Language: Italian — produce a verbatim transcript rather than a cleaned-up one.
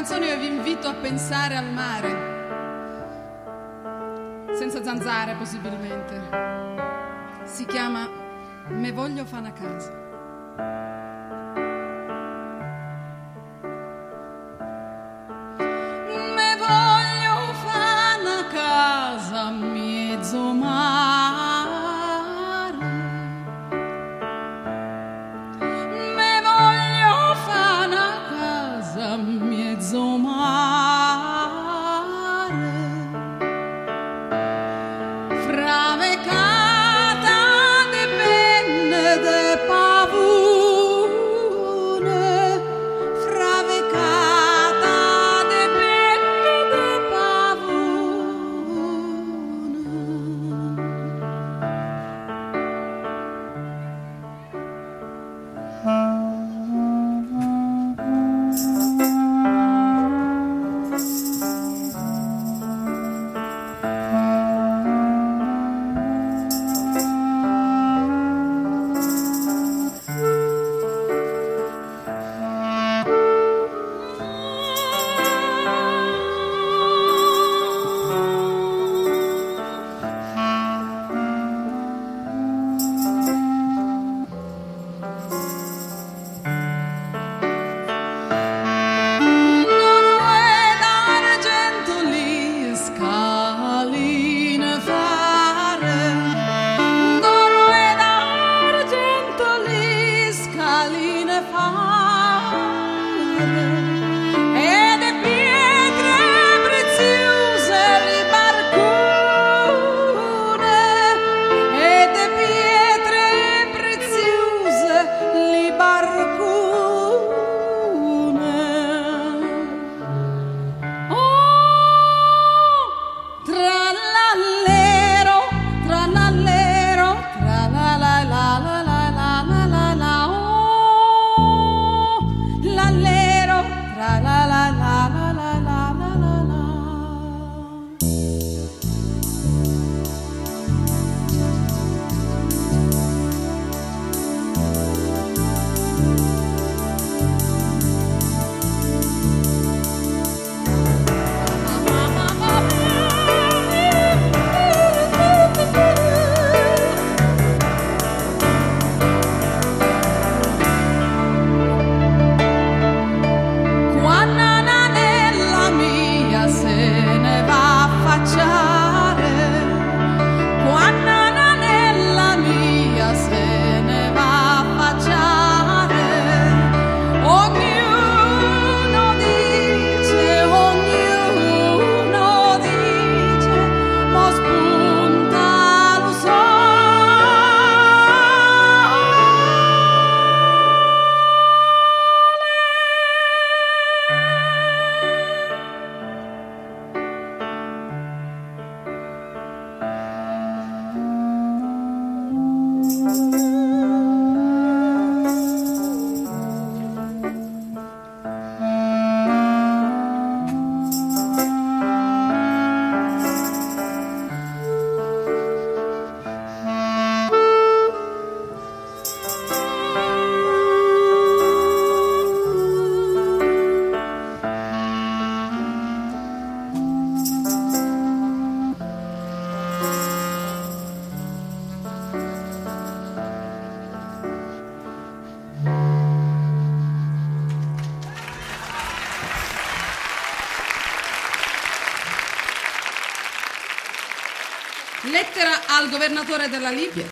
canzone io vi invito a pensare al mare, senza zanzare possibilmente. Si chiama Me voglio fa' 'na casa. Me voglio fa' 'na casa a mezzo mare, me voglio fa' 'na casa a mezzo mare, fravecata de penne de pavone, fravecata de penne de pavone. Lettera al governatore della Libia.